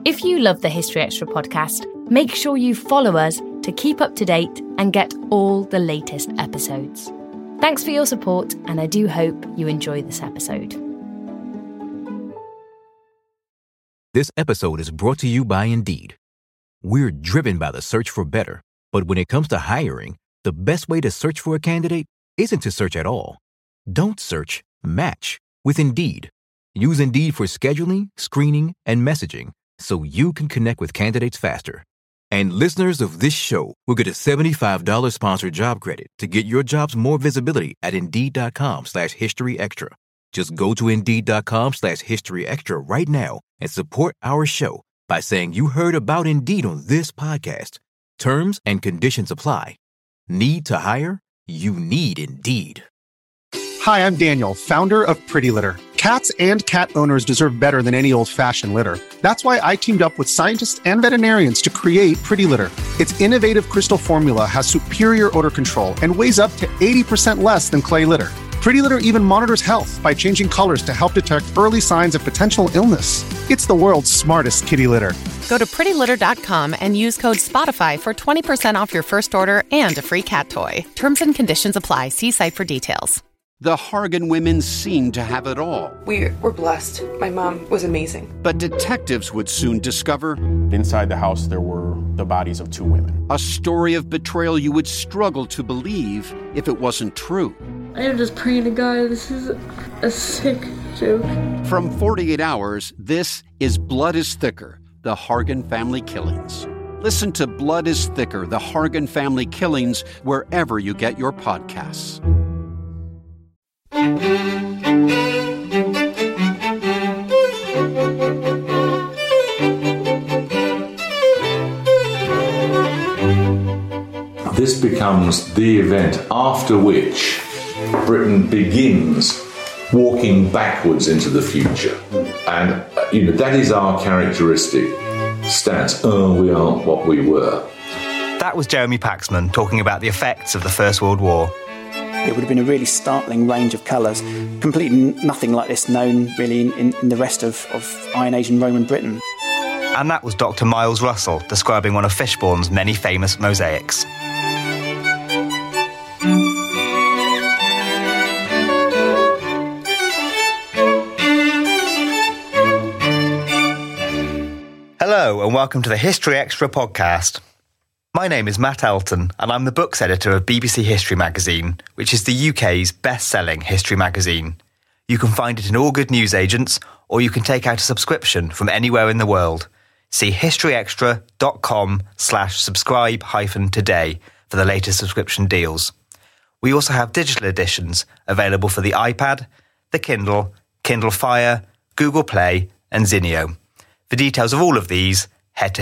If you love the History Extra podcast, make sure you follow us to keep up to date and get all the latest episodes. Thanks for your support, and I do hope you enjoy this episode. This episode is brought to you by Indeed. We're driven by the search for better, but when it comes to hiring, the best way to search for a candidate isn't to search at all. Don't search, match with Indeed. Use Indeed for scheduling, screening, and messaging so you can connect with candidates faster. And listeners of this show will get a $75 sponsored job credit to get your jobs more visibility at Indeed.com/HistoryExtra. Just go to Indeed.com/HistoryExtra right now and support our show by saying you heard about Indeed on this podcast. Terms and conditions apply. Need to hire? You need Indeed. Hi, I'm Daniel, founder of Pretty Litter. Cats and cat owners deserve better than any old-fashioned litter. That's why I teamed up with scientists and veterinarians to create Pretty Litter. Its innovative crystal formula has superior odor control and weighs up to 80% less than clay litter. Pretty Litter even monitors health by changing colors to help detect early signs of potential illness. It's the world's smartest kitty litter. Go to prettylitter.com and use code SPOTIFY for 20% off your first order and a free cat toy. Terms and conditions apply. See site for details. The Hargan women seemed to have it all. We were blessed. My mom was amazing. But detectives would soon discover... Inside the house, there were the bodies of two women. A story of betrayal you would struggle to believe if it wasn't true. I am just praying to God, this is a sick joke. From 48 Hours, this is Blood is Thicker, the Hargan Family Killings. Listen to Blood is Thicker, the Hargan Family Killings, wherever you get your podcasts. This becomes the event after which Britain begins walking backwards into the future. And, that is our characteristic stance. We aren't what we were. That was Jeremy Paxman talking about the effects of the First World War. It would have been a really startling range of colours, completely nothing like this known really in the rest of Iron Age and Roman Britain. And that was Dr. Miles Russell describing one of Fishbourne's many famous mosaics. Hello and welcome to the History Extra podcast. My name is Matt Elton and I'm the books editor of BBC History Magazine, which is the UK's best-selling history magazine. You can find it in all good newsagents, or you can take out a subscription from anywhere in the world. See historyextra.com/subscribe-today for the latest subscription deals. We also have digital editions available for the iPad, the Kindle, Kindle Fire, Google Play and Zinio. For details of all of these, head to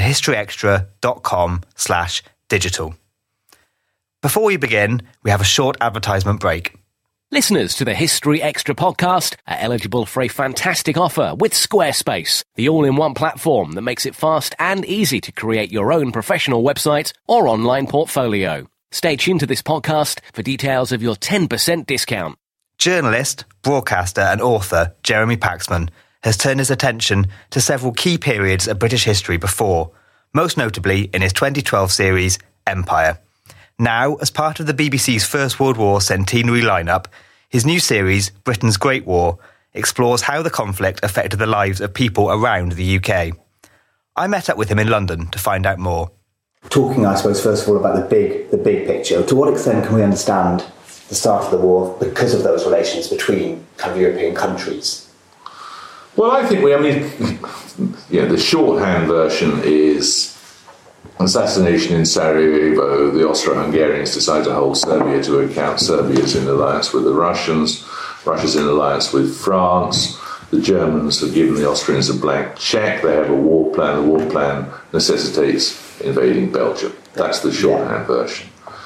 historyextra.com/digital. Before we begin, we have a short advertisement break. Listeners to the History Extra podcast are eligible for a fantastic offer with Squarespace, the all-in-one platform that makes it fast and easy to create your own professional website or online portfolio. Stay tuned to this podcast for details of your 10% discount. Journalist, broadcaster and author Jeremy Paxman has turned his attention to several key periods of British history before, most notably in his 2012 series, Empire. Now, as part of the BBC's First World War centenary lineup, his new series, Britain's Great War, explores how the conflict affected the lives of people around the UK. I met up with him in London to find out more. Talking, I suppose, first of all about the big picture, to what extent can we understand the start of the war because of those relations between kind of European countries? Well, I think the shorthand version is assassination in Sarajevo. The Austro-Hungarians decide to hold Serbia to account. Serbia's in alliance with the Russians. Russia's in alliance with France. The Germans have given the Austrians a blank check. They have a war plan. The war plan necessitates invading Belgium. That's the shorthand version.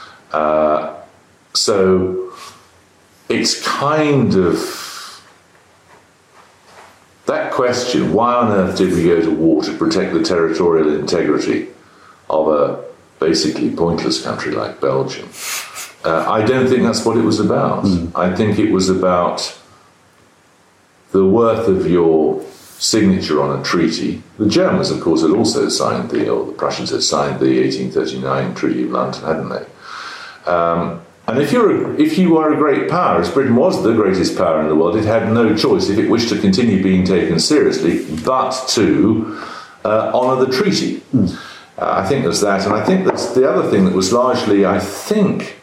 So it's kind of... That question, why on earth did we go to war to protect the territorial integrity of a basically pointless country like Belgium? I don't think that's what it was about. I think it was about the worth of your signature on a treaty. The Germans, of course, had also signed the Prussians had signed the 1839 Treaty of London, hadn't they? And if you were a great power, as Britain was the greatest power in the world, it had no choice, if it wished to continue being taken seriously, but to honour the treaty. I think there's that, and I think that's the other thing that was largely, I think,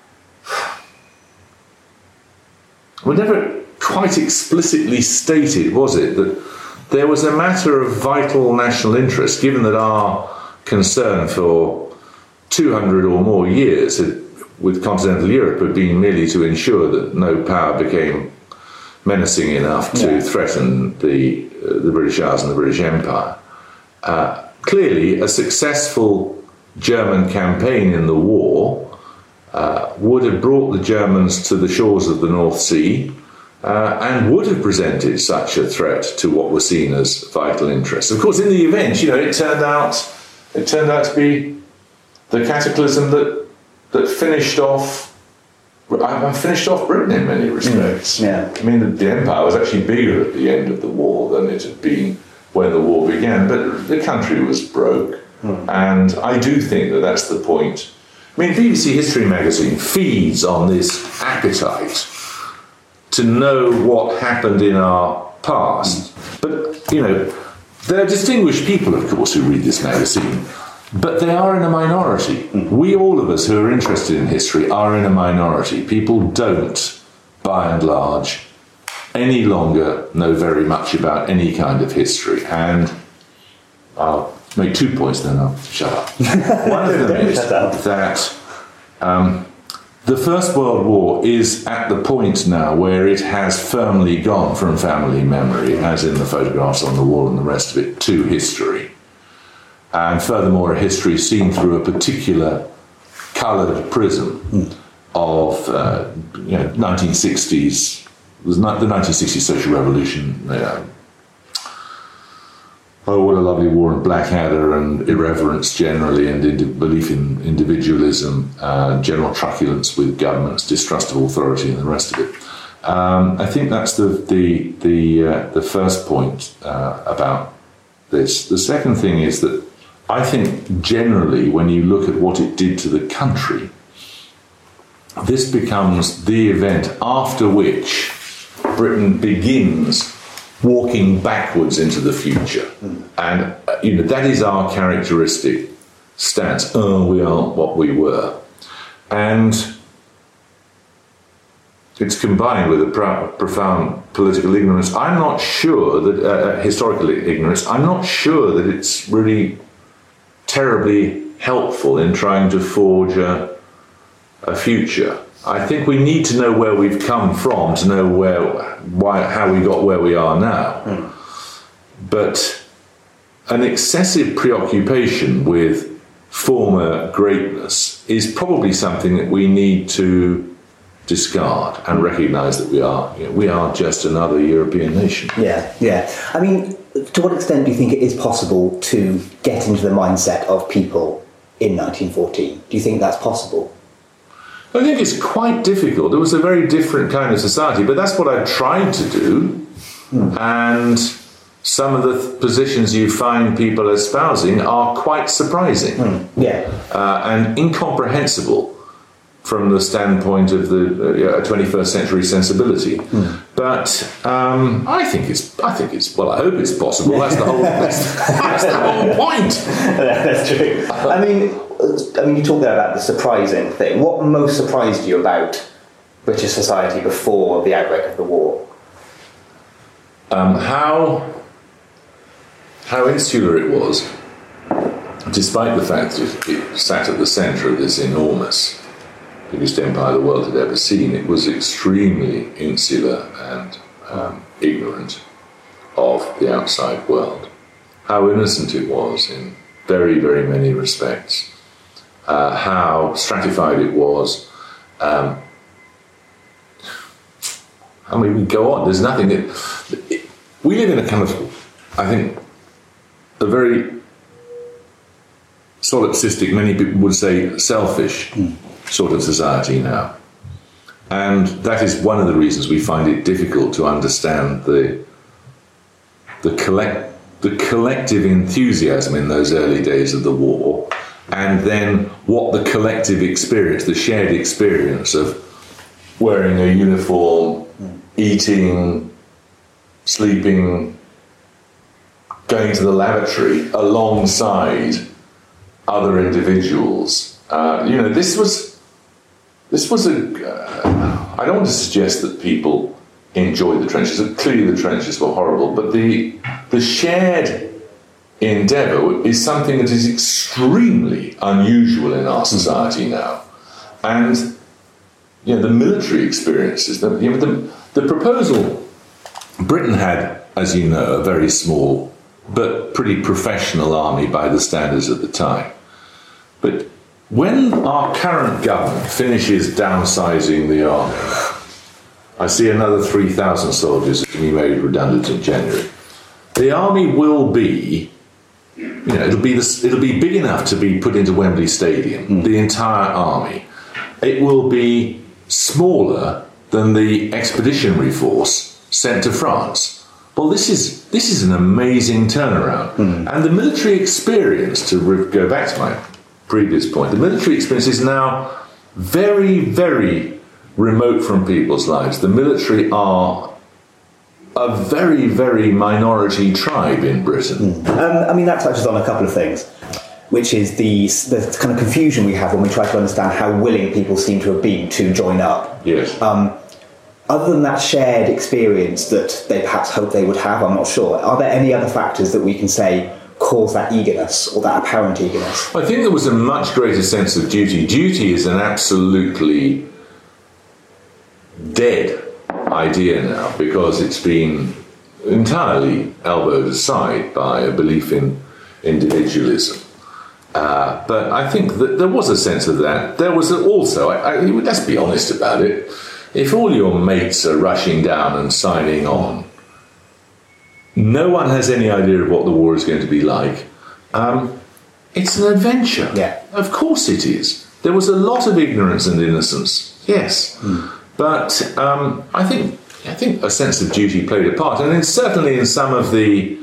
we never quite explicitly stated, was it, that there was a matter of vital national interest, given that our concern for 200 or more years with continental Europe had been merely to ensure that no power became menacing enough to threaten the British Isles and the British Empire. Clearly, a successful German campaign in the war would have brought the Germans to the shores of the North Sea and would have presented such a threat to what was seen as vital interests. Of course, in the event, it turned out to be the cataclysm that finished off Britain in many respects. I mean, the empire was actually bigger at the end of the war than it had been when the war began, but the country was broke. And I do think that that's the point. I mean, BBC History magazine feeds on this appetite to know what happened in our past. But, there are distinguished people, of course, who read this magazine, but they are in a minority. We, all of us who are interested in history, are in a minority. People don't, by and large, any longer know very much about any kind of history. And I'll make 2 points, then I'll shut up. One of them is that the First World War is at the point now where it has firmly gone from family memory, as in the photographs on the wall and the rest of it, to history. And furthermore, a history seen through a particular coloured prism of 1960s. It was not the 1960s social revolution. Oh, what a lovely war, and Blackadder, and irreverence generally, and belief in individualism, general truculence with governments, distrust of authority, and the rest of it. I think that's the first point about this. The second thing is that I think generally, when you look at what it did to the country, this becomes the event after which Britain begins walking backwards into the future. And, that is our characteristic stance. We aren't what we were. And it's combined with a profound political ignorance. I'm not sure that, historical ignorance, I'm not sure that it's really terribly helpful in trying to forge a future. I think we need to know where we've come from to know how we got where we are now. But an excessive preoccupation with former greatness is probably something that we need to discard and recognise that we are just another European nation. Yeah. I mean, to what extent do you think it is possible to get into the mindset of people in 1914? Do you think that's possible? I think it's quite difficult. It was a very different kind of society, but that's what I've tried to do. And some of the positions you find people espousing are quite surprising. And incomprehensible from the standpoint of the 21st century sensibility. But I think it's well, I hope it's possible. That's the whole that's the whole point. That's true. I mean, you talked there about the surprising thing. What most surprised you about British society before the outbreak of the war? How insular it was, despite the fact that it sat at the centre of this enormous, biggest empire the world had ever seen. It was extremely insular and ignorant of the outside world. How innocent it was in very, very many respects. How stratified it was. We can go on. There's nothing that... We live in a kind of, I think, a very solipsistic, many people would say selfish sort of society now. And that is one of the reasons we find it difficult to understand the the collective enthusiasm in those early days of the war, and then what the collective experience, the shared experience of wearing a uniform, eating, sleeping, going to the lavatory alongside other individuals. This was I don't want to suggest that people enjoyed the trenches. Clearly the trenches were horrible, but the shared endeavour is something that is extremely unusual in our society now. And the military experiences, the proposal, Britain had, as you know, a very small but pretty professional army by the standards at the time. But when our current government finishes downsizing the army, I see another 3,000 soldiers to be made redundant in January. The army will be, it'll be big enough to be put into Wembley Stadium, the entire army. It will be smaller than the expeditionary force sent to France. Well, this is an amazing turnaround. And the military experience, to go back to my previous point, the military experience is now very, very remote from people's lives. The military are a very, very minority tribe in Britain. That touches on a couple of things, which is the kind of confusion we have when we try to understand how willing people seem to have been to join up. Yes. Other than that shared experience that they perhaps hoped they would have, I'm not sure. Are there any other factors that we can say cause that eagerness or that apparent eagerness? I think there was a much greater sense of duty. Duty is an absolutely dead idea now because it's been entirely elbowed aside by a belief in individualism. But I think that there was a sense of that. There was also, let's be honest about it, if all your mates are rushing down and signing on, no one has any idea of what the war is going to be like. It's an adventure. Yeah. Of course it is. There was a lot of ignorance and innocence, yes. But I think a sense of duty played a part. And certainly in some of the...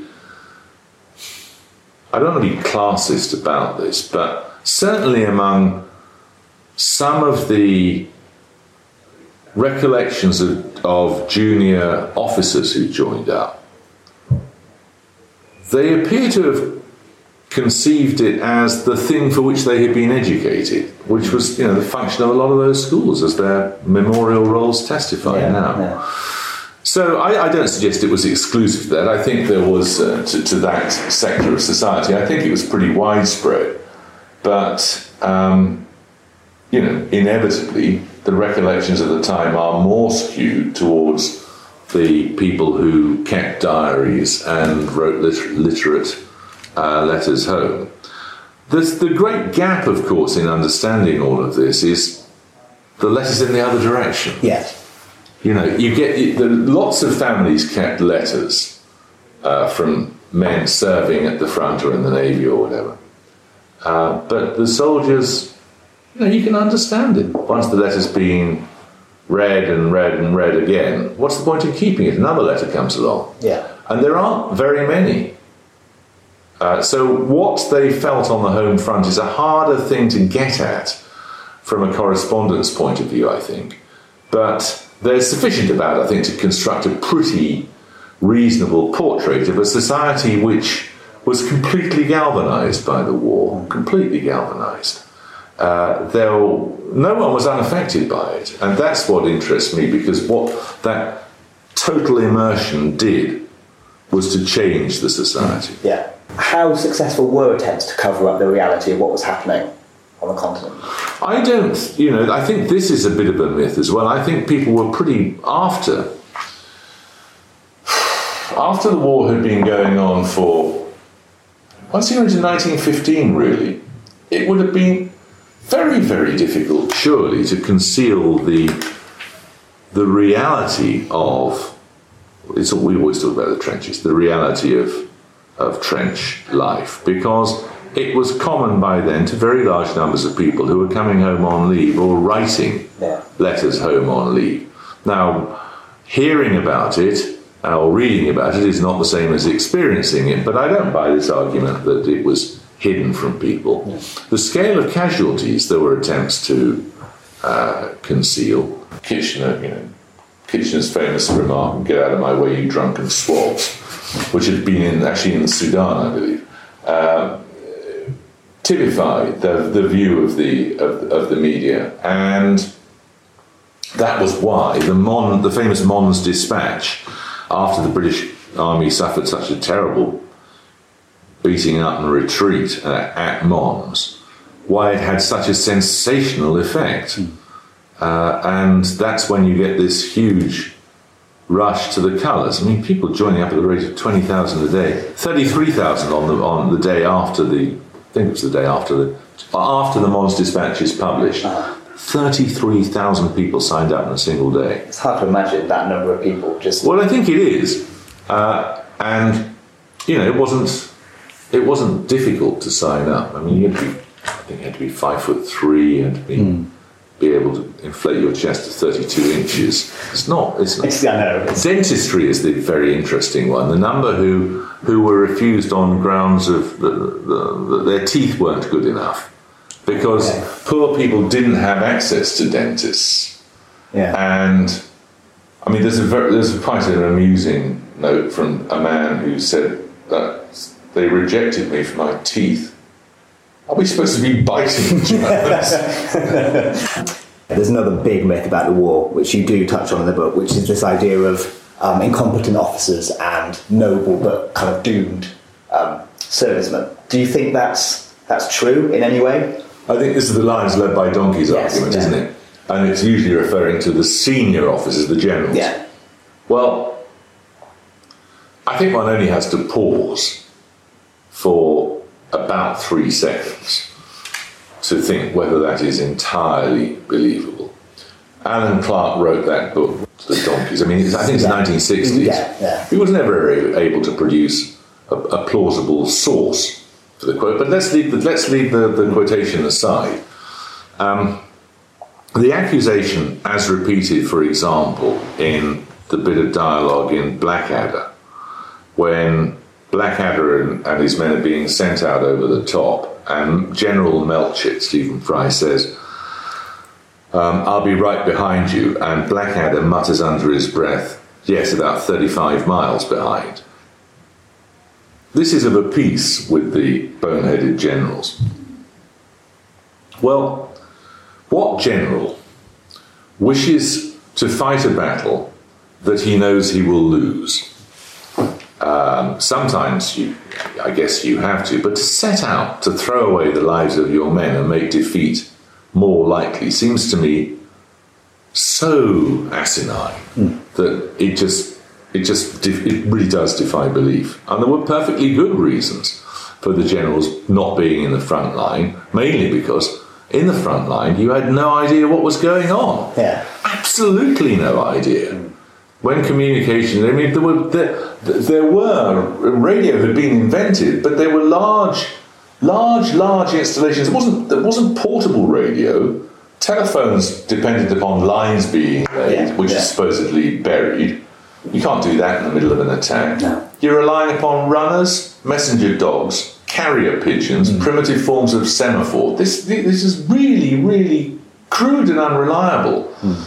I don't want to be classist about this, but certainly among some of the recollections of junior officers who joined up, they appear to have conceived it as the thing for which they had been educated, which was, the function of a lot of those schools, as their memorial rolls testify now. Yeah. So I don't suggest it was exclusive to that. I think there was, to that sector of society, I think it was pretty widespread. But, inevitably, the recollections of the time are more skewed towards the people who kept diaries and wrote literate letters home. The great gap, of course, in understanding all of this is the letters in the other direction. Yes. Lots of families kept letters from men serving at the front or in the Navy or whatever. But the soldiers, you can understand it. Once the letter's been read and read and read again, what's the point in keeping it? Another letter comes along. Yeah. And there aren't very many. So what they felt on the home front is a harder thing to get at from a correspondence point of view, I think. But there's sufficient about it, I think, to construct a pretty reasonable portrait of a society which was completely galvanised by the war, completely galvanised. No one was unaffected by it, and that's what interests me, because what that total immersion did was to change the society. Yeah. How successful were attempts to cover up the reality of what was happening on the continent? I think this is a bit of a myth as well. I think people were pretty, after the war had been going on for, once you went into 1915 really, it would have been very, very difficult, surely, to conceal the reality of, we always talk about the trenches, the reality of trench life, because it was common by then to very large numbers of people who were coming home on leave or writing letters home on leave. Now, hearing about it or reading about it is not the same as experiencing it, but I don't buy this argument that it was hidden from people. The scale of casualties there were attempts to conceal. Kitchener's famous remark, "Get out of my way, you drunken swabs," which had been actually in Sudan, I believe, typified the view of the media, and that was why the famous Mons Dispatch, after the British Army suffered such a terrible beating up and retreat at Mons, why it had such a sensational effect. And that's when you get this huge rush to the colours. I mean, people joining up at the rate of 20,000 a day, 33,000 on the day after I think it was the day after the Mons Dispatch is published. 33,000 people signed up in a single day. It's hard to imagine that number of people just... Well, I think it is. And, it wasn't difficult to sign up. I mean, you had to be 5'3", you had to be able to inflate your chest to 32 inches. It's not. I know. Dentistry is the very interesting one. The number who were refused on grounds of that their teeth weren't good enough, because poor people didn't have access to dentists. Yeah. And I mean, there's quite an amusing note from a man who said that they rejected me for my teeth. Are we supposed to be biting Germans? There's another big myth about the war, which you do touch on in the book, which is this idea of incompetent officers and noble but kind of doomed servicemen. Do you think that's true in any way? I think this is the lions led by donkeys argument, isn't it? And it's usually referring to the senior officers, the generals. Yeah. Well, I think one only has to pause for about 3 seconds to think whether that is entirely believable. Alan Clark wrote that book, The Donkeys. I mean, I think it's 1960s. Yeah. He was never able to produce a plausible source for the quote, but let's leave the quotation aside. The accusation, as repeated, for example, in the bit of dialogue in Blackadder, when Blackadder and his men are being sent out over the top, and General Melchett, Stephen Fry, says, "I'll be right behind you," and Blackadder mutters under his breath, "Yes, about 35 miles behind." This is of a piece with the boneheaded generals. Well, what general wishes to fight a battle that he knows he will lose? Sometimes I guess you have to, but to set out to throw away the lives of your men and make defeat more likely seems to me so asinine that it really does defy belief. And there were perfectly good reasons for the generals not being in the front line, mainly because in the front line you had no idea what was going on. Yeah. Absolutely no idea. When communication, I mean, there were radio had been invented, but there were large installations. There wasn't portable radio. Telephones depended upon lines being laid, which is supposedly buried. You can't do that in the middle of an attack. No. You're relying upon runners, messenger dogs, carrier pigeons, primitive forms of semaphore. This is really, really crude and unreliable.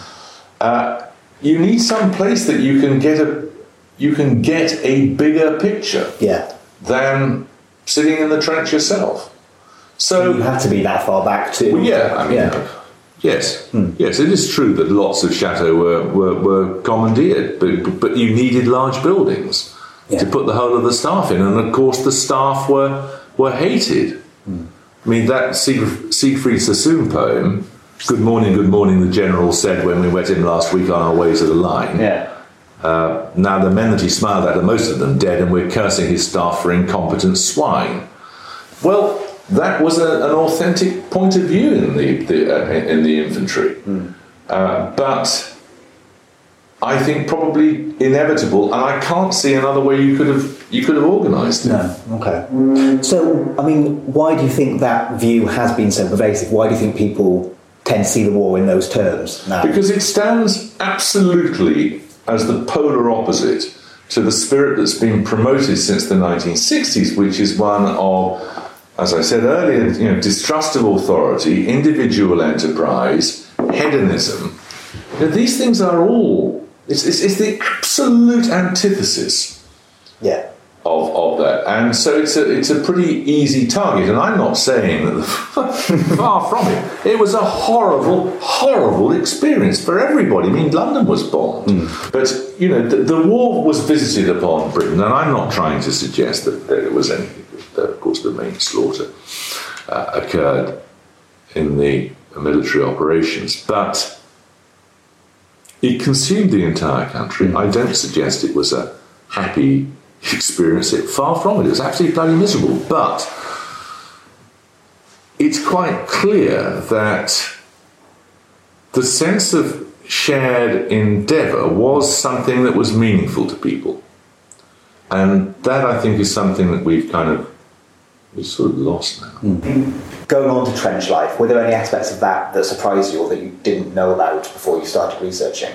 You need some place that you can get a bigger picture than sitting in the trench yourself. So you have to be that far back too. Well, yes, yes, it is true that lots of chateaux were commandeered, but you needed large buildings to put the whole of the staff in, and of course the staff were hated. I mean, that Siegfried Sassoon poem, "Good morning, the General said when we met him last week on our way to the line." Now the men that he smiled at are most of them dead, and we're cursing his staff for incompetent swine. Well, that was an authentic point of view in the infantry, but I think probably inevitable, and I can't see another way you could have organised it. No, okay. So, I mean, why do you think that view has been so pervasive? Why do you think people tend to see the war in those terms now? Because it stands absolutely as the polar opposite to the spirit that's been promoted since the 1960s, which is one of, as I said earlier, distrust of authority, individual enterprise, hedonism. These things are all, it's the absolute antithesis of that. And so it's a pretty easy target. And I'm not saying that, far from it. It was a horrible, horrible experience for everybody. I mean, London was bombed. But, the war was visited upon Britain, and I'm not trying to suggest that there was anything. Of course, the main slaughter occurred in the military operations. But it consumed the entire country. I don't suggest it was a happy experience. Far from it. It was absolutely bloody miserable. But it's quite clear that the sense of shared endeavour was something that was meaningful to people. And that, I think, is something that we've sort of lost now. Going on to trench life, were there any aspects of that surprised you or that you didn't know about before you started researching?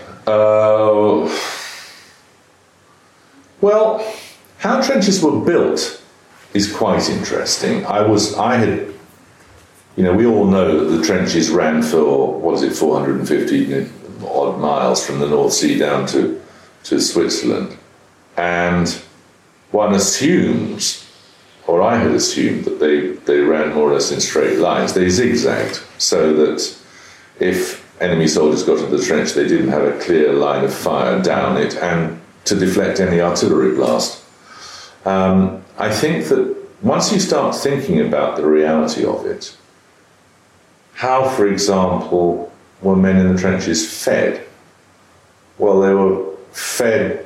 Well, how trenches were built is quite interesting. We all know that the trenches ran for, 450 odd miles from the North Sea down to Switzerland. And one assumes, or I had assumed, that they ran more or less in straight lines. They zigzagged, so that if enemy soldiers got into the trench, they didn't have a clear line of fire down it and to deflect any artillery blast. I think that once you start thinking about the reality of it, how, for example, were men in the trenches fed? Well, they were fed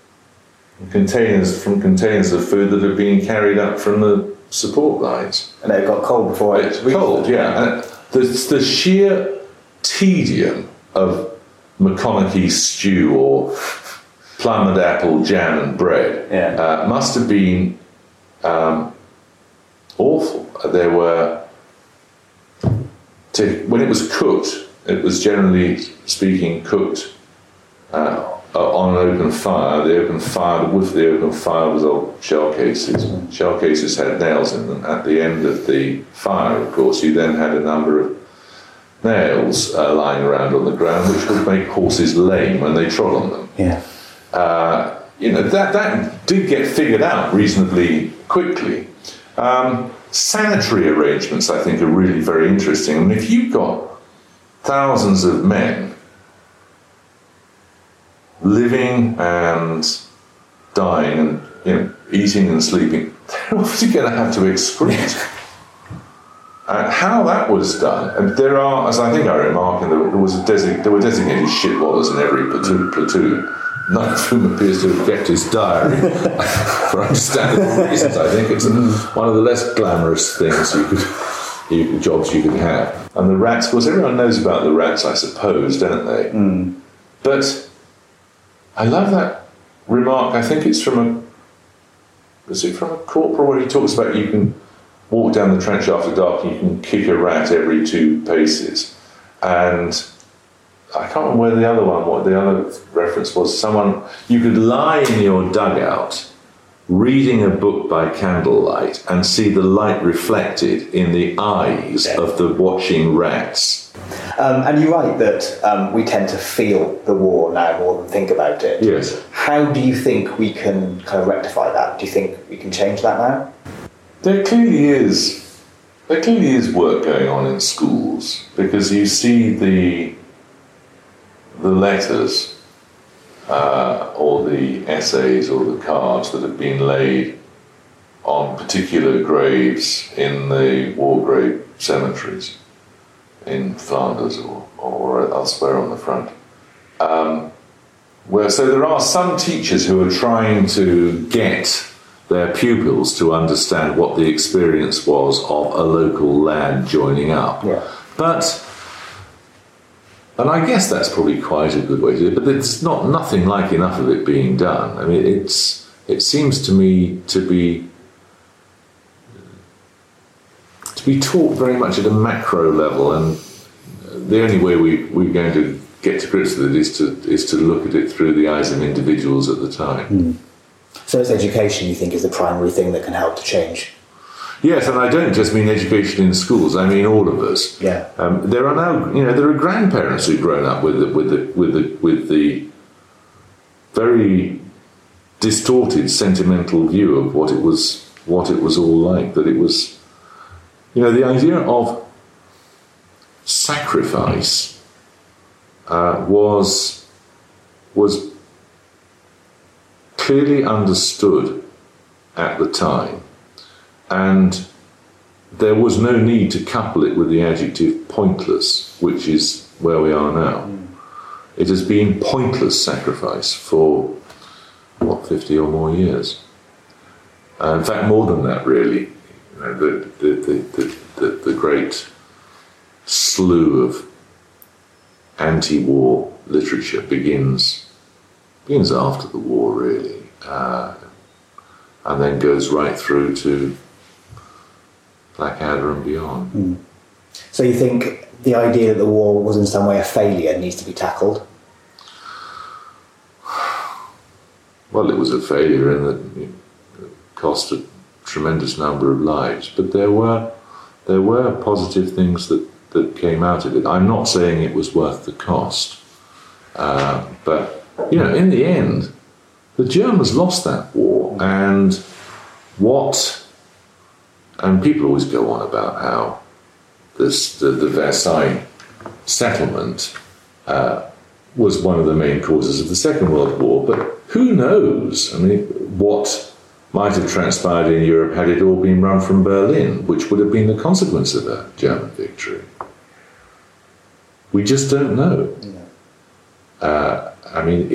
from containers of food that had been carried up from the support lines. And they got cold before it reached cold, yeah. And the sheer tedium of McConaughey stew or plum and apple jam and bread must have been awful. There were, when it was cooked, it was generally speaking cooked on an open fire. The open fire was old shell cases. Shell cases had nails in them. At the end of the fire, of course, you then had a number of nails lying around on the ground, which would make horses lame when they trod on them. That did get figured out reasonably quickly. Sanitary arrangements, I think, are really very interesting. I mean, if you've got thousands of men living and dying and eating and sleeping, they're obviously going to have to excrete. How that was done, and there are, as I think I remarked, there were designated shitwallers in every platoon. None of whom appears to have kept his diary for understandable reasons. I think it's one of the less glamorous things jobs you could have. And the rats, of course, everyone knows about the rats, I suppose, don't they? But I love that remark. I think it's from a corporal where he talks about you can walk down the trench after dark and you can kick a rat every 2 paces. And I can't remember what the other reference was. You could lie in your dugout reading a book by candlelight and see the light reflected in the eyes of the watching rats. And you're right that we tend to feel the war now more than think about it. Yes. How do you think we can kind of rectify that? Do you think we can change that now? There clearly is work going on in schools, because you see the letters or the essays or the cards that have been laid on particular graves in the war grave cemeteries in Flanders or elsewhere on the front. So there are some teachers who are trying to get their pupils to understand what the experience was of a local lad joining up. And I guess that's probably quite a good way to do it, but it's nothing like enough of it being done. I mean, it seems to me to be taught very much at a macro level, and the only way we're going to get to grips with it is to look at it through the eyes of individuals at the time. So it's education, you think, is the primary thing that can help to change? Yes, and I don't just mean education in schools. I mean all of us. Yeah. There are now, there are grandparents who've grown up with the very distorted, sentimental view of what it was all like. That it was, the idea of sacrifice was clearly understood at the time, and there was no need to couple it with the adjective pointless, which is where we are now. It has been pointless sacrifice for 50 or more years. In fact, more than that, really. The great slew of anti-war literature begins after the war, really, and then goes right through to Blackadder and beyond. So you think the idea that the war was in some way a failure needs to be tackled? Well, it was a failure in that it cost a tremendous number of lives, but there were positive things that came out of it. I'm not saying it was worth the cost, but in the end, the Germans lost that war, and people always go on about how the Versailles settlement was one of the main causes of the Second World War, but who knows? I mean, what might have transpired in Europe had it all been run from Berlin, which would have been the consequence of a German victory. We just don't know. I mean,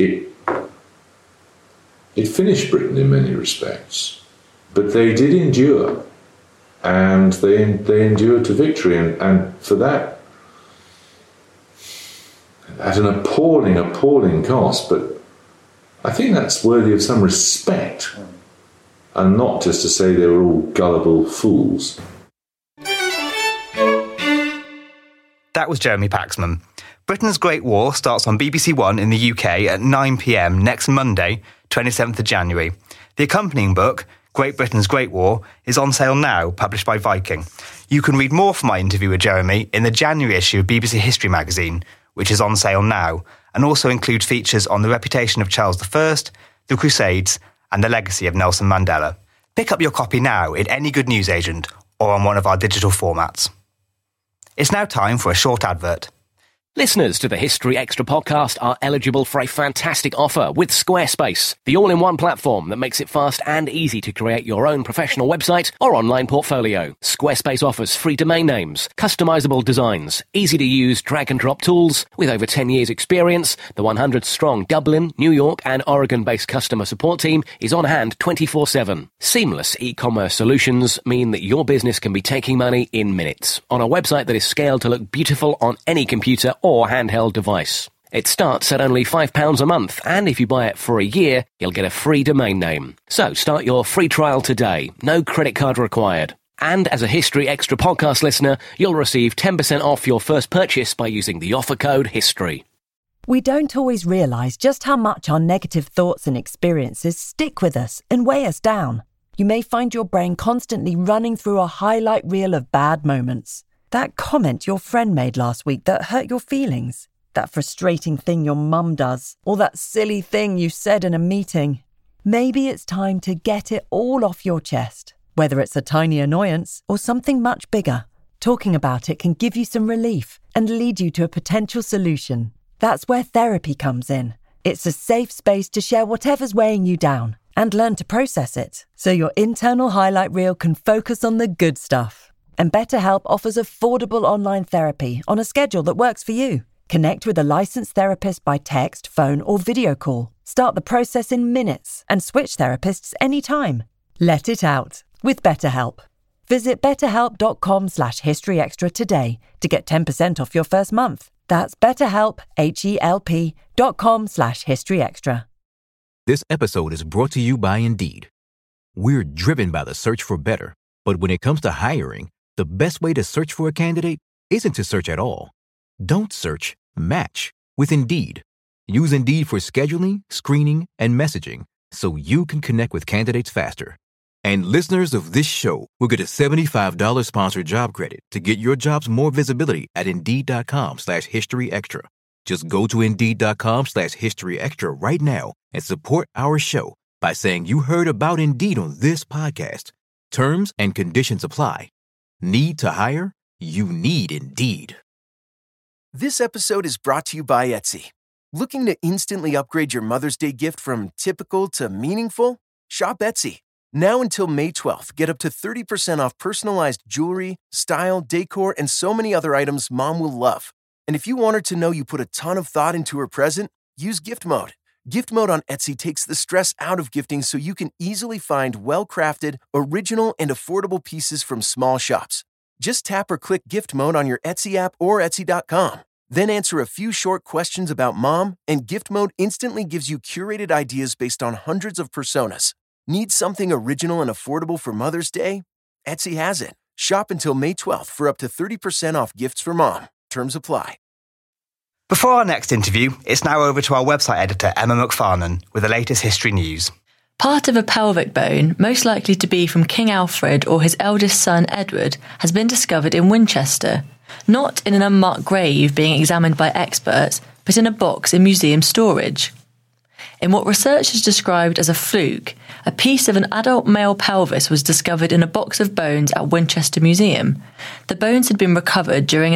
it finished Britain in many respects, but they did endure, and they endured to victory, and for that, at an appalling cost. But I think that's worthy of some respect, and not just to say they were all gullible fools. That was Jeremy Paxman. Britain's Great War starts on BBC One in the UK at 9 p.m. next Monday, 27th of January. The accompanying book, Great Britain's Great War, is on sale now, published by Viking. You can read more from my interview with Jeremy in the January issue of BBC History magazine, which is on sale now, and also includes features on the reputation of Charles I, the Crusades, and the legacy of Nelson Mandela. Pick up your copy now in any good newsagent or on one of our digital formats. It's now time for a short advert. Listeners to the History Extra podcast are eligible for a fantastic offer with Squarespace, the all-in-one platform that makes it fast and easy to create your own professional website or online portfolio. Squarespace offers free domain names, customizable designs, easy-to-use drag-and-drop tools. With over 10 years' experience, the 100-strong Dublin, New York and Oregon-based customer support team is on hand 24/7. Seamless e-commerce solutions mean that your business can be taking money in minutes on a website that is scaled to look beautiful on any computer or handheld device. It starts at only £5 a month, and if you buy it for a year, you'll get a free domain name. So start your free trial today. No credit card required. And as a History Extra podcast listener, you'll receive 10% off your first purchase by using the offer code HISTORY. We don't always realise just how much our negative thoughts and experiences stick with us and weigh us down. You may find your brain constantly running through a highlight reel of bad moments. That comment your friend made last week that hurt your feelings. That frustrating thing your mum does. Or that silly thing you said in a meeting. Maybe it's time to get it all off your chest. Whether it's a tiny annoyance or something much bigger, talking about it can give you some relief and lead you to a potential solution. That's where therapy comes in. It's a safe space to share whatever's weighing you down and learn to process it, so your internal highlight reel can focus on the good stuff. And BetterHelp offers affordable online therapy on a schedule that works for you. Connect with a licensed therapist by text, phone, or video call. Start the process in minutes and switch therapists anytime. Let it out with BetterHelp. Visit betterhelp.com/historyextra today to get 10% off your first month. That's BetterHelp, HELP.com/historyextra. This episode is brought to you by Indeed. We're driven by the search for better, but when it comes to hiring, the best way to search for a candidate isn't to search at all. Don't search, match with Indeed. Use Indeed for scheduling, screening, and messaging so you can connect with candidates faster. And listeners of this show will get a $75 sponsored job credit to get your jobs more visibility at Indeed.com/History Extra. Just go to Indeed.com/History Extra right now and support our show by saying you heard about Indeed on this podcast. Terms and conditions apply. Need to hire? You need Indeed. This episode is brought to you by Etsy. Looking to instantly upgrade your Mother's Day gift from typical to meaningful? Shop Etsy. Now until May 12th, get up to 30% off personalized jewelry, style, decor, and so many other items Mom will love. And if you want her to know you put a ton of thought into her present, use Gift Mode. Gift Mode on Etsy takes the stress out of gifting so you can easily find well-crafted, original, and affordable pieces from small shops. Just tap or click Gift Mode on your Etsy app or Etsy.com. Then answer a few short questions about Mom, and Gift Mode instantly gives you curated ideas based on hundreds of personas. Need something original and affordable for Mother's Day? Etsy has it. Shop until May 12th for up to 30% off gifts for Mom. Terms apply. Before our next interview, it's now over to our website editor, Emma McFarlane, with the latest history news. Part of a pelvic bone, most likely to be from King Alfred or his eldest son Edward, has been discovered in Winchester. Not in an unmarked grave being examined by experts, but in a box in museum storage. In what researchers described as a fluke, a piece of an adult male pelvis was discovered in a box of bones at Winchester Museum. The bones had been recovered during a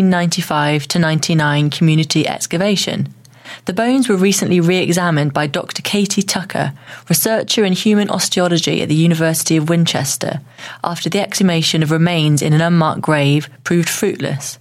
1995-99 community excavation. The bones were recently re-examined by Dr. Katie Tucker, researcher in human osteology at the University of Winchester, after the exhumation of remains in an unmarked grave proved fruitless.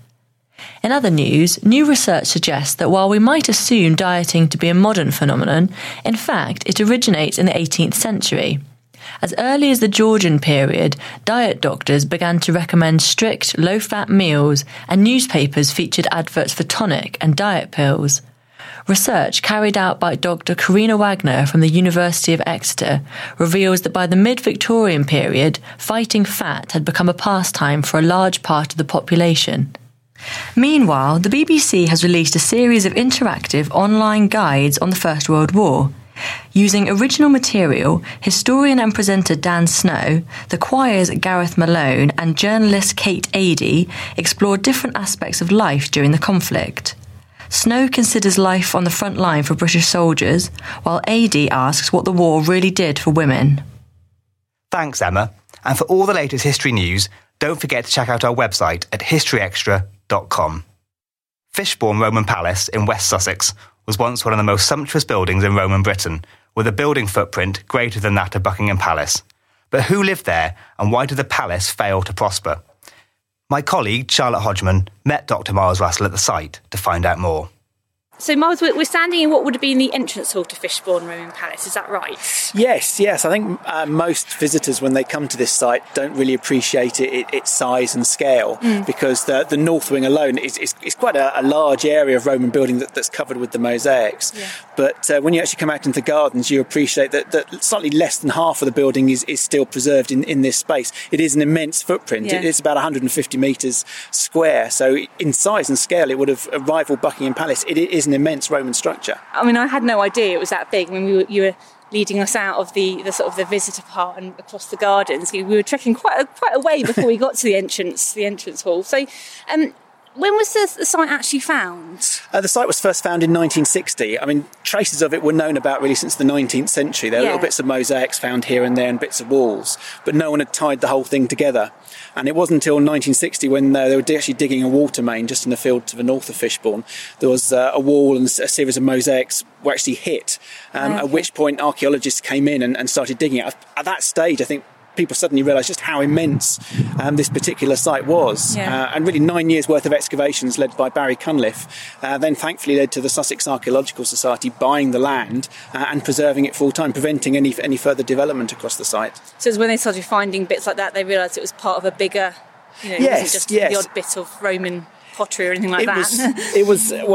In other news, new research suggests that while we might assume dieting to be a modern phenomenon, in fact it originates in the 18th century. As early as the Georgian period, diet doctors began to recommend strict, low-fat meals, and newspapers featured adverts for tonic and diet pills. Research carried out by Dr. Karina Wagner from the University of Exeter reveals that by the mid-Victorian period, fighting fat had become a pastime for a large part of the population. Meanwhile, the BBC has released a series of interactive online guides on the First World War. Using original material, historian and presenter Dan Snow, the choir's Gareth Malone, and journalist Kate Adie explored different aspects of life during the conflict. Snow considers life on the front line for British soldiers, while Adie asks what the war really did for women. Thanks, Emma. And for all the latest history news, don't forget to check out our website at historyextra.com. Fishbourne Roman Palace in West Sussex was once one of the most sumptuous buildings in Roman Britain, with a building footprint greater than that of Buckingham Palace. But who lived there, and why did the palace fail to prosper? My colleague, Charlotte Hodgman, met Dr. Miles Russell at the site to find out more. So, Miles, we're standing in what would have been the entrance hall to Fishbourne Roman Palace, is that right? Yes. I think most visitors, when they come to this site, don't really appreciate its size and scale, because the north wing alone is quite a large area of Roman building that's covered with the mosaics. Yeah. But when you actually come out into the gardens, you appreciate that slightly less than half of the building is still preserved in this space. It is an immense footprint. Yeah. It's about 150 metres square. So in size and scale, it would have rivaled Buckingham Palace. It is an immense Roman structure. I mean, I had no idea it was that big. I mean, you were leading us out of the sort of the visitor part and across the gardens. We were trekking quite a way before we got to the entrance hall. So, when was the site actually found? The site was first found in 1960. I mean, traces of it were known about really since the 19th century. There were little bits of mosaics found here and there and bits of walls, but no one had tied the whole thing together. And it wasn't until 1960 when they were actually digging a water main just in the field to the north of Fishbourne. There was a wall and a series of mosaics were actually hit, at which point archaeologists came in and started digging it. At that stage, I think people suddenly realised just how immense this particular site was. Yeah. And really 9 years' worth of excavations led by Barry Cunliffe then thankfully led to the Sussex Archaeological Society buying the land and preserving it full time, preventing any further development across the site. So when they started finding bits like that, they realised it was part of a bigger, it wasn't just the odd bit of Roman pottery or anything like that. It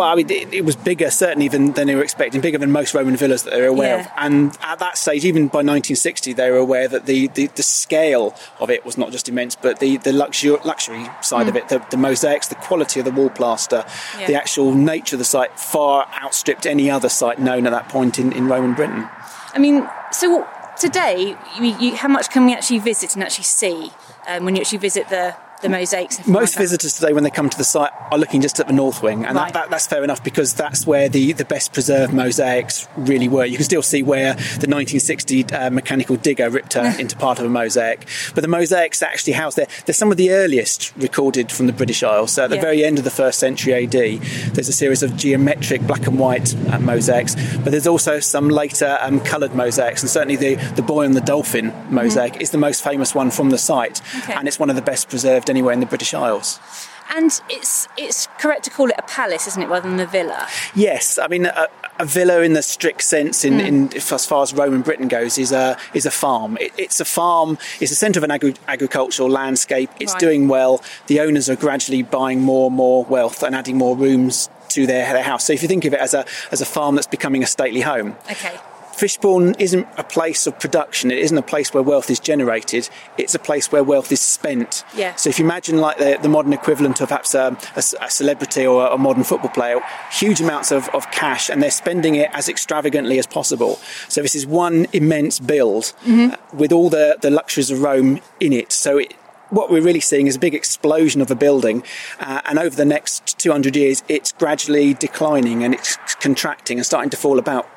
was bigger certainly than they were expecting, bigger than most Roman villas that they were aware of. And at that stage, even by 1960, they were aware that the scale of it was not just immense, but the luxury side of it, the mosaics, the quality of the wall plaster, the actual nature of the site far outstripped any other site known at that point in Roman Britain. I mean, so today, how much can we actually visit and actually see when you actually visit the mosaics? Most visitors today, when they come to the site, are looking just at the north wing, and that's fair enough, because that's where the best preserved mosaics really were. You can still see where the 1960 mechanical digger ripped into part of a mosaic, but the mosaics actually housed there. They're some of the earliest recorded from the British Isles. So at the very end of the 1st century AD, there's a series of geometric black and white mosaics, but there's also some later coloured mosaics, and certainly the Boy and the Dolphin mosaic is the most famous one from the site, and it's one of the best preserved anywhere in the British Isles. And it's correct to call it a palace, isn't it, rather than a villa? Yes, I mean a villa in the strict sense, in as far as Roman Britain goes, is a farm. It's a farm. It's the centre of an agricultural landscape. It's doing well. The owners are gradually buying more and more wealth and adding more rooms to their house. So if you think of it as a farm that's becoming a stately home. Okay. Fishbourne isn't a place of production. It isn't a place where wealth is generated. It's a place where wealth is spent. Yeah. So if you imagine like the modern equivalent of perhaps a celebrity or a modern football player, huge amounts of cash, and they're spending it as extravagantly as possible. So this is one immense build with all the luxuries of Rome in it. So what we're really seeing is a big explosion of a building, and over the next 200 years, it's gradually declining and it's contracting and starting to fall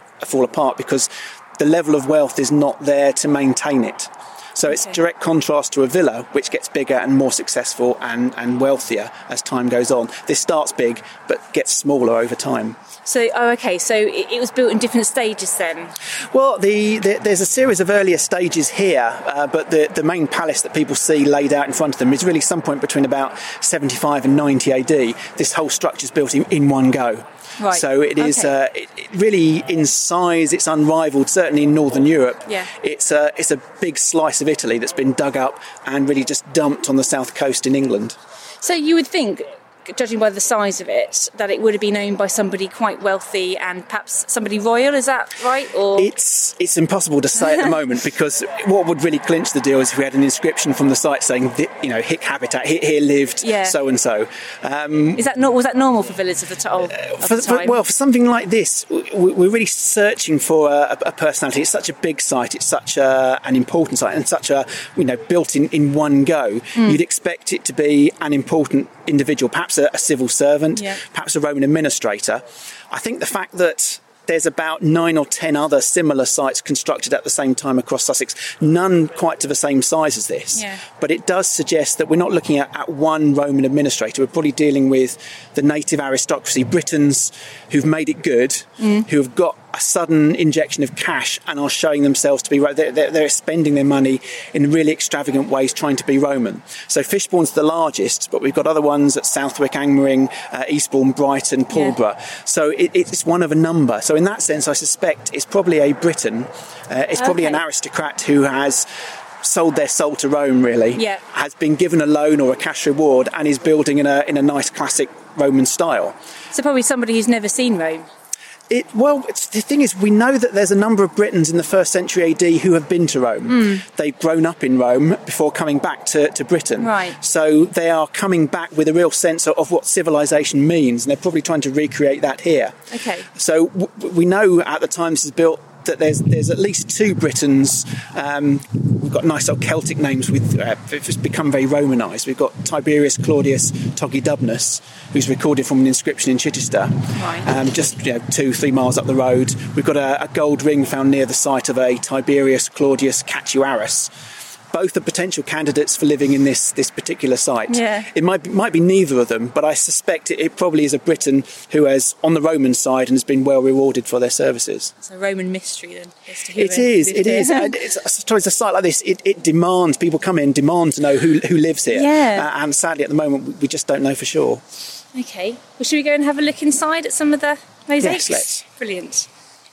apart because the level of wealth is not there to maintain it. So it's direct contrast to a villa, which gets bigger and more successful and wealthier as time goes on. This starts big, but gets smaller over time. So, so it was built in different stages then? Well, there's a series of earlier stages here, but the main palace that people see laid out in front of them is really some point between about 75 and 90 AD. This whole structure's built in one go. Right. So it is it really in size, it's unrivaled, certainly in Northern Europe. Yeah. It's a big slice of Italy that's been dug up and really just dumped on the south coast in England. So you would think, judging by the size of it, that it would have been owned by somebody quite wealthy and perhaps somebody royal, is that right? Or It's impossible to say at the moment, because what would really clinch the deal is if we had an inscription from the site saying, Hick habitat, here lived so and so. Was that normal for villas of the time? For something like this, we're really searching for a personality. It's such a big site, it's such an important site, and such a built in one go. You'd expect it to be an important individual, perhaps a civil servant, perhaps a Roman administrator. I think the fact that there's about 9 or 10 other similar sites constructed at the same time across Sussex, none quite to the same size as this. Yeah. But it does suggest that we're not looking at one Roman administrator. We're probably dealing with the native aristocracy, Britons who've made it good, who have got a sudden injection of cash and are showing themselves to be they're spending their money in really extravagant ways trying to be Roman. So Fishbourne's the largest, but we've got other ones at Southwick, Angmering, Eastbourne, Brighton, Pulborough. So it's one of a number. So in that sense, I suspect it's probably a Briton. It's probably an aristocrat who has sold their soul to Rome, really, has been given a loan or a cash reward and is building in a nice classic Roman style. So probably somebody who's never seen Rome. The thing is, we know that there's a number of Britons in the 1st century AD who have been to Rome. They've grown up in Rome before coming back to Britain. Right. So they are coming back with a real sense of what civilization means, and they're probably trying to recreate that here. Okay. So we know at the time this is built that there's at least 2 Britons. We've got nice old Celtic names with it's become very Romanised. We've got Tiberius Claudius Togidubnus, who's recorded from an inscription in Chichester, just 2-3 miles up the road. We've got a gold ring found near the site of a Tiberius Claudius Catuarus. Both are potential candidates for living in this particular site. Yeah. It might be neither of them, but I suspect it probably is a Briton who is on the Roman side and has been well rewarded for their services. It's a Roman mystery then. It is. And it's a site like this, it demands, people come in, demand to know who lives here. Yeah. And sadly at the moment we just don't know for sure. Okay. Well, should we go and have a look inside at some of the mosaics? Yes, let's. Brilliant.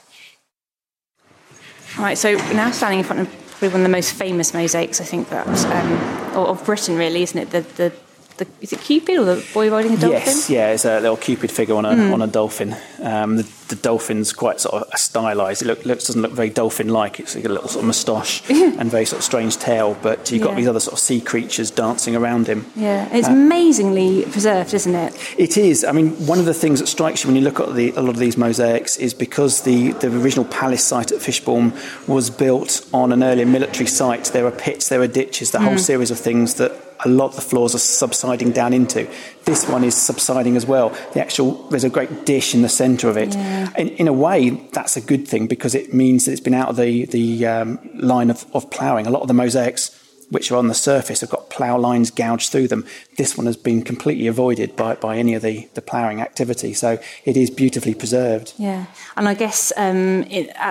All right, so we're now standing in front of one of the most famous mosaics, I think, perhaps, of Britain, really, isn't it? The is it Cupid or the boy riding a dolphin? Yes, yeah, it's a little Cupid figure on a dolphin. The dolphin's quite sort of stylised. It doesn't look very dolphin-like. It's got a little sort of moustache and very sort of strange tail. But you've got these other sort of sea creatures dancing around him. Yeah, it's amazingly preserved, isn't it? It is. I mean, one of the things that strikes you when you look at a lot of these mosaics is because the original palace site at Fishbourne was built on an earlier military site. There are pits, there are ditches, the whole series of things that a lot of the floors are subsiding down into. This one is subsiding as well. There's a great dish in the centre of it. Yeah. In a way, that's a good thing because it means that it's been out of the line of ploughing. A lot of the mosaics, which are on the surface, have got plough lines gouged through them. This one has been completely avoided by any of the ploughing activity. So it is beautifully preserved. Yeah, and I guess in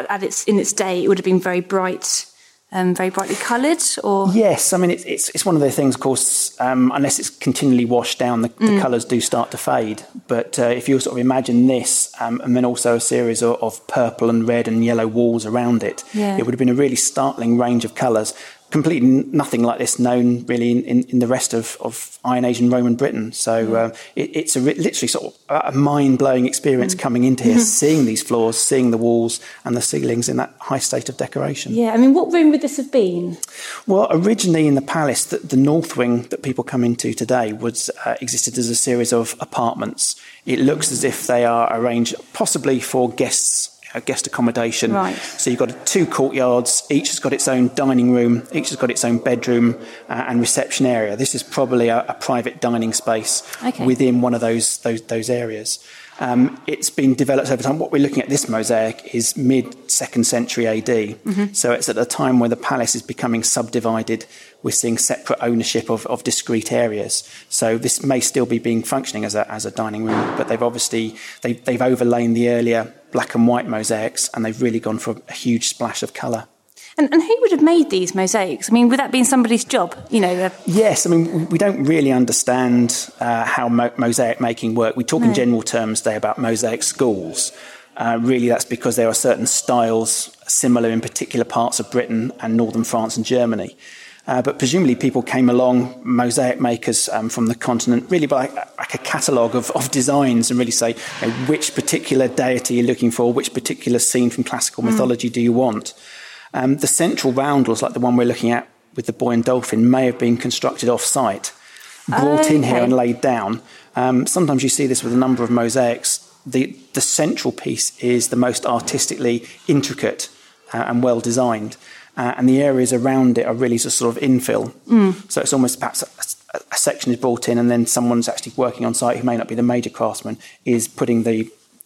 its day, it would have been very bright. Very brightly coloured, or yes, I mean it's one of those things. Of course, unless it's continually washed down, the colours do start to fade. But if you sort of imagine this, and then also a series of purple and red and yellow walls around it, it would have been a really startling range of colours. Completely nothing like this known really in the rest of Iron Age and Roman Britain. So it's literally sort of a mind-blowing experience coming into here, seeing these floors, seeing the walls and the ceilings in that high state of decoration. Yeah, I mean, what room would this have been? Well, originally in the palace, the north wing that people come into today existed as a series of apartments. It looks as if they are arranged possibly for guest accommodation. Right. So you've got 2 courtyards, each has got its own dining room, each has got its own bedroom and reception area. This is probably a private dining space within one of those areas. It's been developed over time. What we're looking at this mosaic is mid-2nd century AD. So it's at a time where the palace is becoming subdivided. We're seeing separate ownership of discrete areas. So this may still be functioning as a dining room, but they've obviously they've overlain the earlier black and white mosaics, and they've really gone for a huge splash of colour. And who would have made these mosaics? I mean, would that be somebody's job? Yes, I mean, we don't really understand how mosaic making work. We talk in general terms today about mosaic schools. Really, that's because there are certain styles similar in particular parts of Britain and northern France and Germany. But presumably people came along, mosaic makers from the continent, really by like a catalogue of designs and really say which particular deity you're looking for, which particular scene from classical mythology do you want. The central roundels, like the one we're looking at with the boy and dolphin, may have been constructed off-site, brought in here and laid down. Sometimes you see this with a number of mosaics. The central piece is the most artistically intricate and well-designed. And the areas around it are really just sort of infill. So it's almost perhaps a section is brought in and then someone's actually working on site who may not be the major craftsman is putting the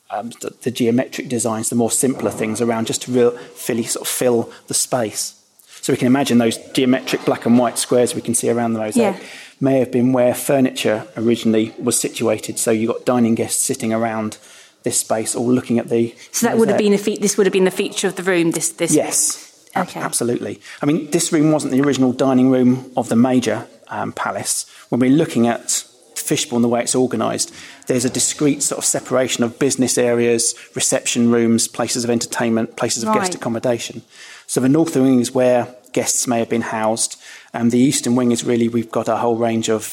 geometric designs, the more simpler things around just to fill the space. So we can imagine those geometric black and white squares we can see around the mosaic may have been where furniture originally was situated. So you've got dining guests sitting around this space all looking at the So that would have been this would have been the feature of the room, this Yes. Okay. Absolutely. I mean, this room wasn't the original dining room of the major palace. When we're looking at Fishbourne, the way it's organised, there's a discrete sort of separation of business areas, reception rooms, places of entertainment, places of guest accommodation. So the north wing is where guests may have been housed. The eastern wing is really, we've got a whole range of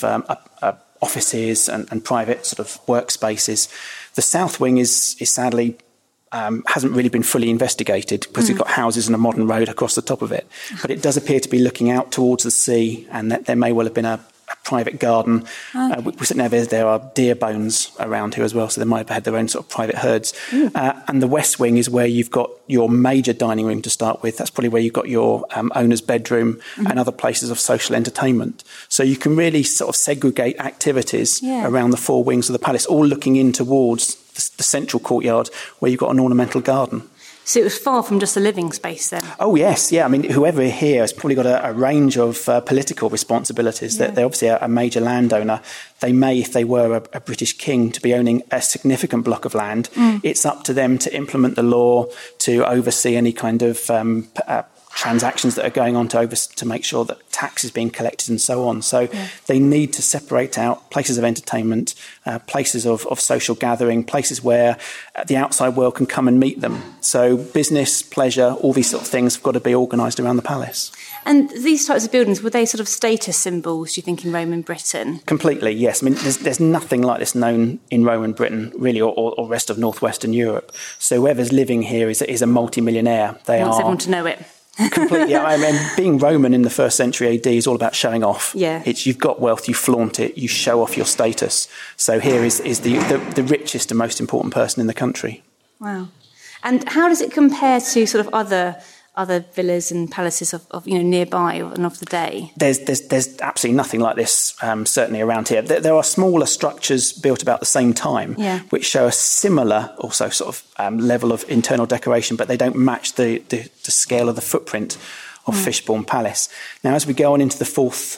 offices and private sort of workspaces. The south wing is sadly hasn't really been fully investigated because it's got houses and a modern road across the top of it. But it does appear to be looking out towards the sea, and that there may well have been a private garden. There are deer bones around here as well, so they might have had their own sort of private herds. And the west wing is where you've got your major dining room to start with. That's probably where you've got your owner's bedroom and other places of social entertainment. So you can really sort of segregate activities around the 4 wings of the palace, all looking in towards the central courtyard where you've got an ornamental garden. So it was far from just a living space then? Oh, yes, yeah. I mean, whoever here has probably got a range of political responsibilities. They're obviously a major landowner. They may, if they were a British king, to be owning a significant block of land. It's up to them to implement the law, to oversee any kind of transactions that are going on to make sure that tax is being collected and so on. So they need to separate out places of entertainment, places of social gathering, places where the outside world can come and meet them. So business, pleasure, all these sort of things have got to be organised around the palace. And these types of buildings, were they sort of status symbols, do you think, in Roman Britain? Completely, yes. I mean, there's nothing like this known in Roman Britain, really, or rest of northwestern Europe. So whoever's living here is a multi-millionaire. Wants everyone to know it. Completely. I mean, being Roman in the 1st century AD is all about showing off. Yeah. It's you've got wealth, you flaunt it, you show off your status. So here is the richest and most important person in the country. Wow. And how does it compare to sort of other villas and palaces of nearby and of the day? There's absolutely nothing like this, certainly around here. There are smaller structures built about the same time, which show a similar, also sort of level of internal decoration, but they don't match the scale of the footprint of Fishbourne Palace. Now, as we go on into the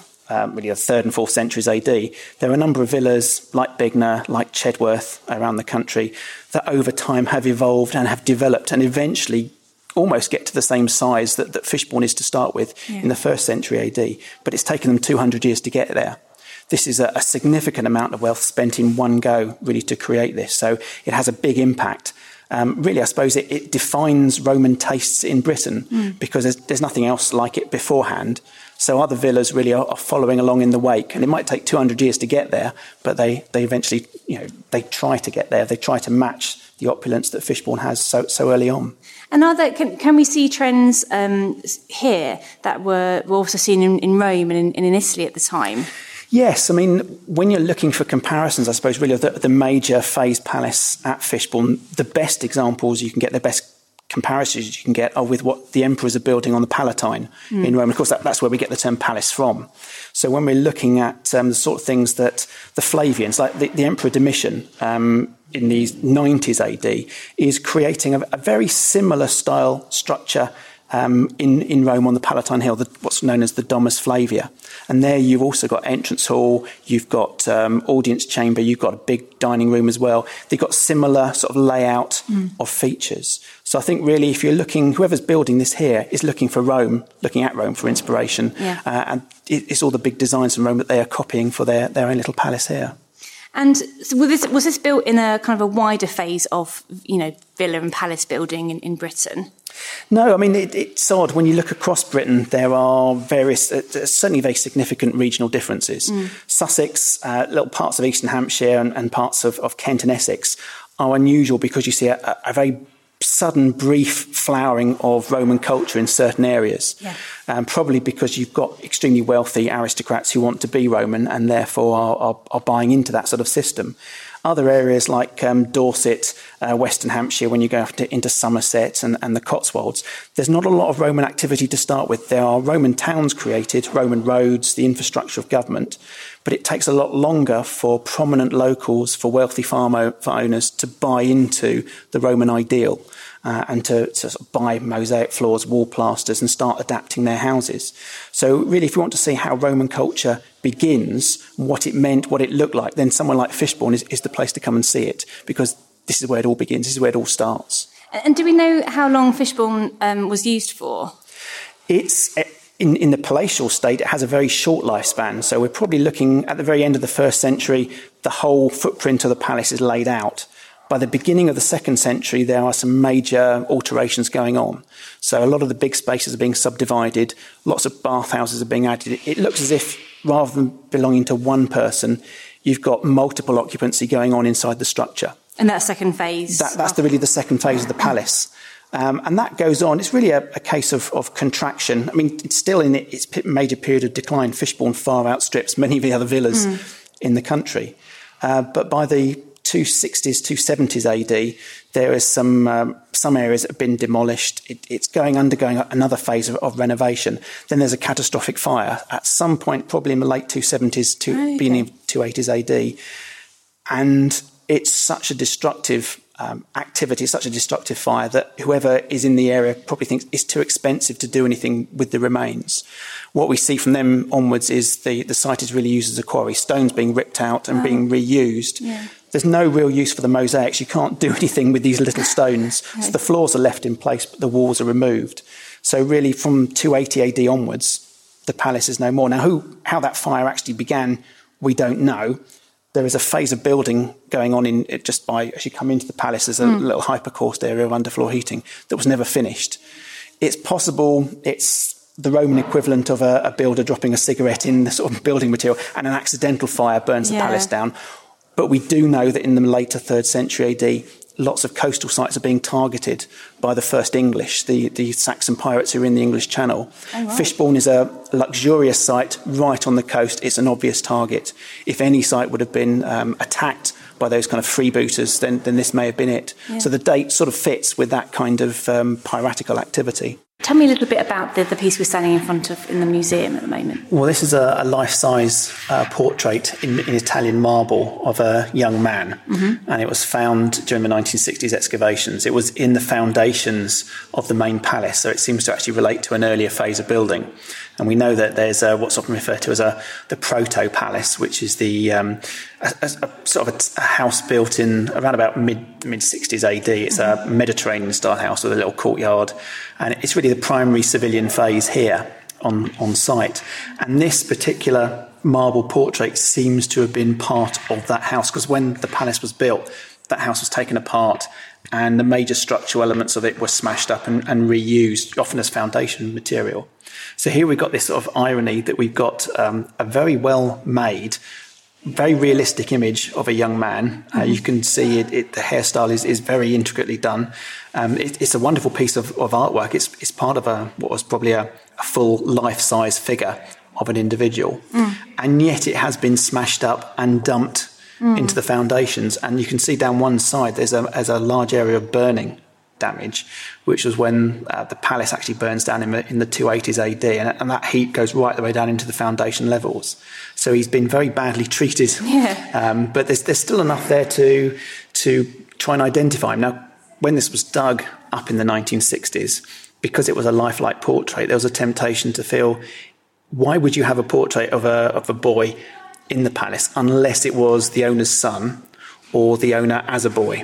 3rd and 4th centuries AD, there are a number of villas like Bignor, like Chedworth around the country that over time have evolved and have developed and eventually almost get to the same size that Fishbourne is to start with in the 1st century AD, but it's taken them 200 years to get there. This is a significant amount of wealth spent in one go, really, to create this. So it has a big impact. Really, I suppose it defines Roman tastes in Britain because there's nothing else like it beforehand. So other villas really are following along in the wake. And it might take 200 years to get there, but they eventually, they try to get there. They try to match the opulence that Fishbourne has so early on. And can we see trends here that were also seen in Rome and in Italy at the time? Yes, I mean, when you're looking for comparisons, I suppose, really, of the major phase palace at Fishbourne, the best examples you can get, the best comparisons you can get are with what the emperors are building on the Palatine in Rome. Of course, that's where we get the term palace from. So when we're looking at the sort of things that the Flavians, like the Emperor Domitian, in the 90s AD, is creating a very similar style structure in Rome on the Palatine Hill, what's known as the Domus Flavia. And there you've also got entrance hall, you've got audience chamber, you've got a big dining room as well. They've got similar sort of layout of features. So I think really if you're looking, whoever's building this here is looking at Rome for inspiration. And it's all the big designs from Rome that they are copying for their own little palace here. And so was this built in a kind of a wider phase of, villa and palace building in Britain? No, I mean, it's odd. When you look across Britain, there are various, certainly very significant regional differences. Sussex, little parts of Eastern Hampshire and parts of Kent and Essex are unusual because you see a very sudden, brief flowering of Roman culture in certain areas. Probably because you've got extremely wealthy aristocrats who want to be Roman and therefore are buying into that sort of system. Other areas like Dorset, Western Hampshire, when you go into Somerset and the Cotswolds, there's not a lot of Roman activity to start with. There are Roman towns created, Roman roads, the infrastructure of government, but it takes a lot longer for prominent locals, for wealthy farm owners to buy into the Roman ideal and to sort of buy mosaic floors, wall plasters and start adapting their houses. So really, if you want to see how Roman culture begins, what it meant, what it looked like, then somewhere like Fishbourne is the place to come and see it because this is where it all begins, this is where it all starts. And do we know how long Fishbourne was used for? It's in the palatial state, it has a very short lifespan. So we're probably looking at the very end of the 1st century, the whole footprint of the palace is laid out. By the beginning of the 2nd century, there are some major alterations going on. So a lot of the big spaces are being subdivided, lots of bathhouses are being added. It looks as if, rather than belonging to one person, you've got multiple occupancy going on inside the structure. And that's second phase? That's really the second phase of the palace. And that goes on. It's really a case of contraction. I mean, it's still in its major period of decline. Fishbourne far outstrips many of the other villas in the country. But by the 260s, 270s AD, there is some areas that have been demolished. It's undergoing another phase of renovation. Then there's a catastrophic fire at some point, probably in the late 270s, beginning of 280s AD. And it's such a destructive activity, such a destructive fire that whoever is in the area probably thinks it's too expensive to do anything with the remains. What we see from them onwards is the site is really used as a quarry, stones being ripped out and being reused. There's no real use for the mosaics. You can't do anything with these little stones. So the floors are left in place, but the walls are removed. So really from 280 AD onwards, the palace is no more. Now, how that fire actually began, we don't know. There is a phase of building going on in it just by, as you come into the palace, there's a little hypercaust area of underfloor heating that was never finished. It's possible it's the Roman equivalent of a builder dropping a cigarette in the sort of building material and an accidental fire burns the palace down. But we do know that in the later 3rd century AD, lots of coastal sites are being targeted by the first English, the Saxon pirates who are in the English Channel. Oh, right. Fishbourne is a luxurious site right on the coast. It's an obvious target. If any site would have been attacked by those kind of freebooters, then this may have been it. Yeah. So the date sort of fits with that kind of piratical activity. Tell me a little bit about the piece we're standing in front of in the museum at the moment. Well, this is a life-size portrait in Italian marble of a young man, and it was found during the 1960s excavations. It was in the foundations of the main palace, so it seems to actually relate to an earlier phase of building. And we know that there's what's often referred to as the proto-palace, which is the a house built in around about mid-60s AD. It's a Mediterranean-style house with a little courtyard, and it's really the primary civilian phase here on site. And this particular marble portrait seems to have been part of that house, because when the palace was built, that house was taken apart and the major structural elements of it were smashed up and reused, often as foundation material. So here we've got this sort of irony that we've got a very well-made, very realistic image of a young man. You can see the hairstyle is very intricately done. It's a wonderful piece of artwork. It's part of what was probably a full life-size figure of an individual. And yet it has been smashed up and dumped into the foundations. And you can see down one side there's a large area of burning damage, which was when the palace actually burns down in the 280s AD, and that heat goes right the way down into the foundation levels. So he's been very badly treated, but there's still enough there to try and identify him. Now, when this was dug up in the 1960s, because it was a lifelike portrait, there was a temptation to feel, why would you have a portrait of a boy in the palace unless it was the owner's son or the owner as a boy?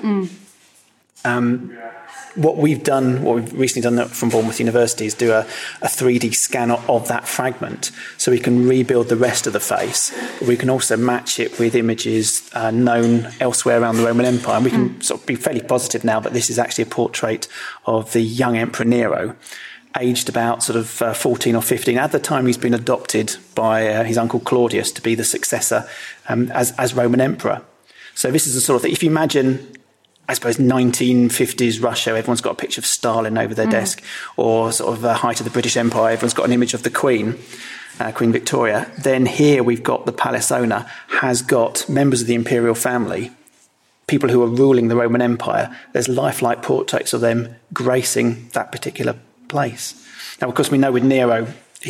What we've recently done from Bournemouth University is do a 3D scan of that fragment, so we can rebuild the rest of the face. But we can also match it with images known elsewhere around the Roman Empire. And we can sort of be fairly positive now that this is actually a portrait of the young Emperor Nero, aged about sort of 14 or 15. At the time, he's been adopted by his uncle Claudius to be the successor as Roman Emperor. So this is the sort of thing, if you imagine, I suppose, 1950s Russia, everyone's got a picture of Stalin over their desk, or sort of the height of the British Empire, everyone's got an image of the Queen, Queen Victoria. Then here we've got the palace owner has got members of the imperial family, people who are ruling the Roman Empire. There's lifelike portraits of them gracing that particular place. Now, of course, we know with Nero,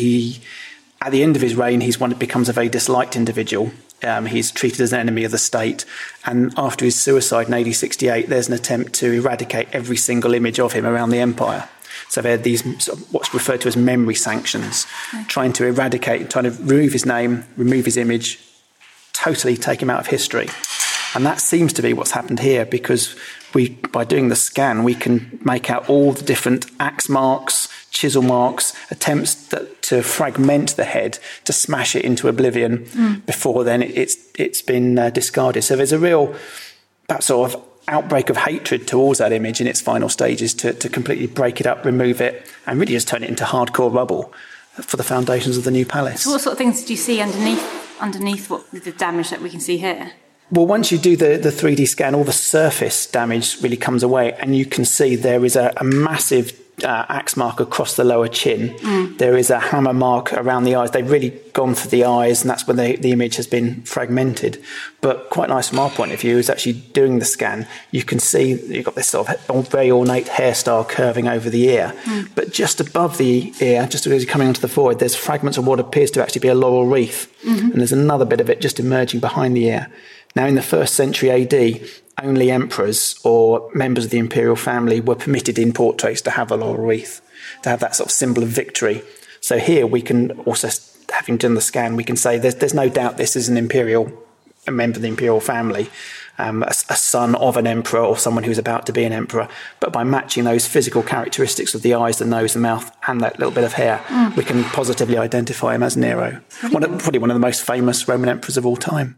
at the end of his reign, becomes a very disliked individual. He's treated as an enemy of the state. And after his suicide in AD 68, there's an attempt to eradicate every single image of him around the empire. So there are these what's referred to as memory sanctions, trying to eradicate, trying to remove his name, remove his image, totally take him out of history. And that seems to be what's happened here, because by doing the scan, we can make out all the different axe marks, chisel marks, attempts to fragment the head, to smash it into oblivion. Before then it's been discarded. So there's a real that sort of outbreak of hatred towards that image in its final stages to completely break it up, remove it, and really just turn it into hardcore rubble for the foundations of the new palace. So what sort of things do you see underneath what the damage that we can see here? Well, once you do the 3D scan, all the surface damage really comes away, and you can see there is a massive axe mark across the lower chin. There is a hammer mark around the eyes. They've really gone for the eyes, and that's when the image has been fragmented. But quite nice from our point of view is actually doing the scan. You can see you've got this sort of very ornate hairstyle curving over the ear. But just above the ear, just as you're coming onto the forehead, there's fragments of what appears to actually be a laurel wreath. And there's another bit of it just emerging behind the ear. Now, in the 1st century AD, only emperors or members of the imperial family were permitted in portraits to have a laurel wreath, to have that sort of symbol of victory. So here we can also, having done the scan, we can say there's no doubt this is an imperial a member of the imperial family, a son of an emperor or someone who's about to be an emperor. But by matching those physical characteristics of the eyes, the nose, the mouth, and that little bit of hair, we can positively identify him as Nero. Probably one of the most famous Roman emperors of all time.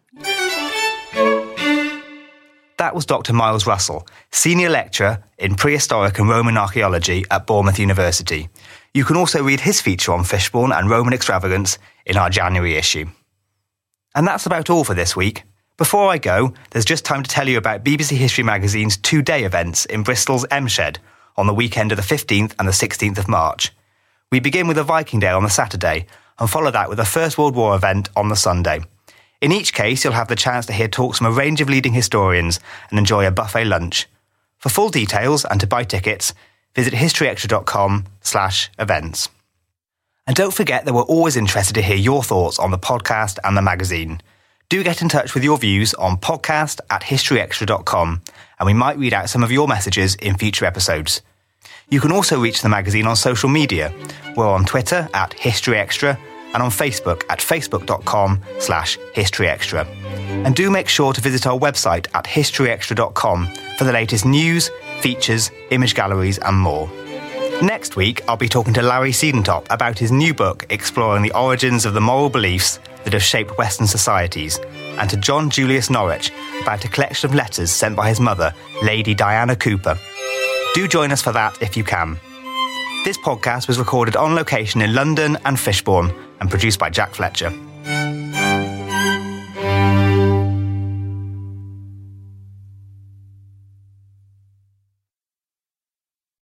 That was Dr. Miles Russell, Senior Lecturer in Prehistoric and Roman Archaeology at Bournemouth University. You can also read his feature on Fishbourne and Roman extravagance in our January issue. And that's about all for this week. Before I go, there's just time to tell you about BBC History Magazine's two-day events in Bristol's M Shed on the weekend of the 15th and the 16th of March. We begin with a Viking Day on the Saturday and follow that with a First World War event on the Sunday. In each case, you'll have the chance to hear talks from a range of leading historians and enjoy a buffet lunch. For full details and to buy tickets, visit historyextra.com/events. And don't forget that we're always interested to hear your thoughts on the podcast and the magazine. Do get in touch with your views on podcast@historyextra.com, and we might read out some of your messages in future episodes. You can also reach the magazine on social media. We're on Twitter @historyextra and on Facebook at facebook.com/historyextra. And do make sure to visit our website at historyextra.com for the latest news, features, image galleries and more. Next week, I'll be talking to Larry Siedentop about his new book exploring the origins of the moral beliefs that have shaped Western societies, and to John Julius Norwich about a collection of letters sent by his mother, Lady Diana Cooper. Do join us for that if you can. This podcast was recorded on location in London and Fishbourne and produced by Jack Fletcher.